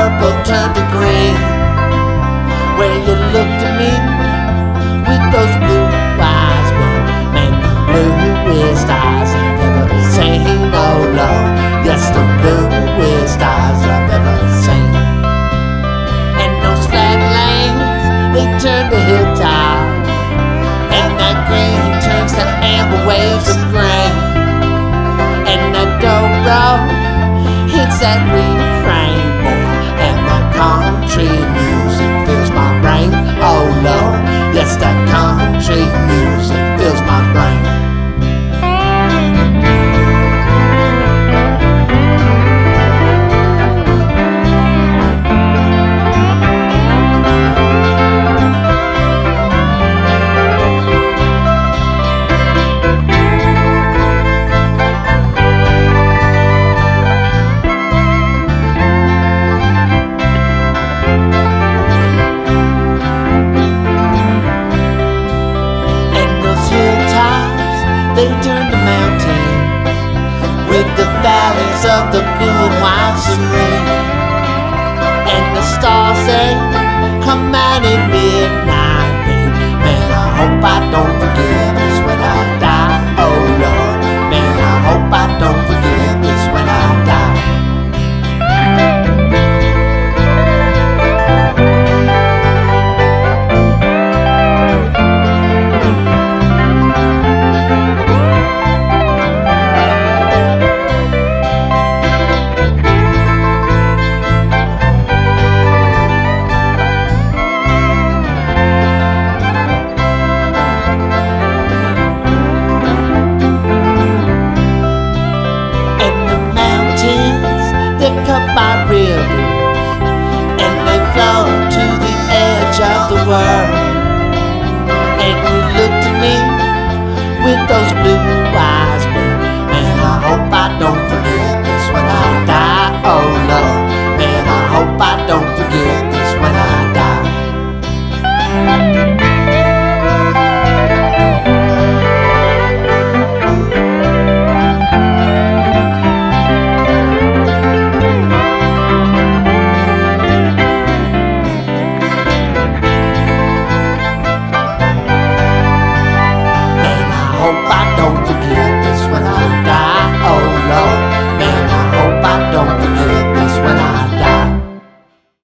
purple turned to green. Where you looked at me with those blue eyes, but man, the bluest eyes I've ever seen. Oh Lord, yes, the bluest eyes I've ever seen. And those flat lanes, they turn to hilltops, and that green turns to amber waves of grain. And that dobro hits that refrain, boy, and that country music fills my brain. Oh Lord, yes, that country music fills my brain. They turn to mountains with the valleys of the blue and white serene. And the stars say, come out at midnight, babe. Man, I hope I don't forget this when I die. Oh Lord, man, I hope I don't forget this when I die. Cut by rivers, and they flow to the edge of the world. And you looked at me with those blue eyes, but man, I hope I don't forget this when I die. Oh Lord, man, I hope I don't forget this when I die. Don't forget this when I die. Oh Lord, man, I hope I don't forget this when I